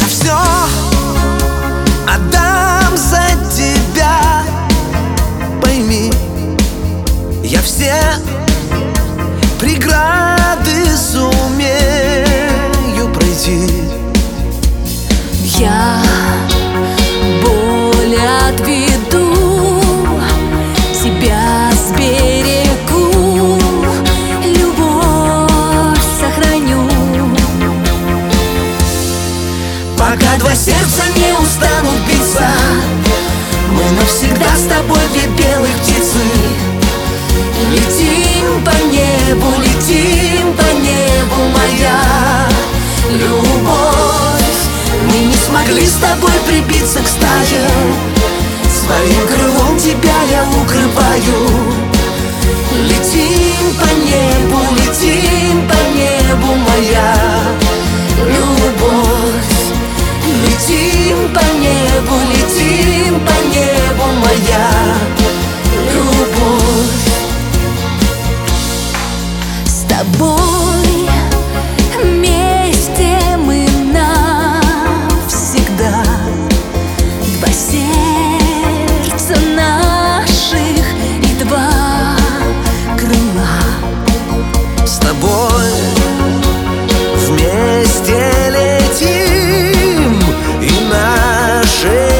все отдам за тебя. Пойми, я все преграды сумею пройти. Я боль отведу, тебя сберегу, любовь сохраню. Пока два сердца не устанут биться, мы навсегда с тобой две белых птицы. Летим по небу, моя любовь. Мы не смогли с тобой прибиться к стае, своим крылом тебя я укрываю. Летим по небу, моя любовь. Летим по небу, моя любовь. С тобой вместе мы навсегда. Два сердца наших и два крыла. С тобой вместе летим, и нашей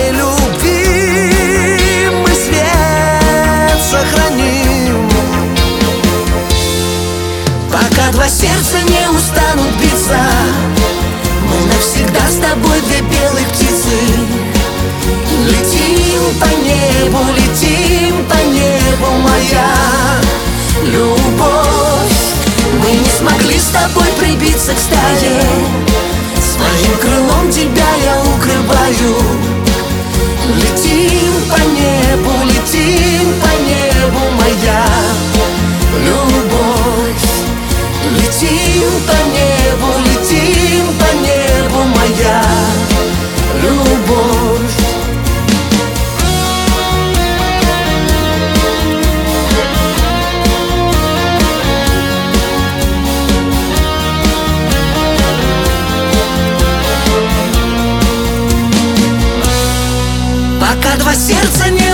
любви мы свет сохраним. Пока два сердца не устанут биться, мы навсегда с тобой две белых птицы. Летим по небу, моя любовь. Мы не смогли с тобой прибиться к стае, своим крылом тебя я укрываю. Летим по небу, моя любовь. Летим по небу, моя любовь. Пока два сердца не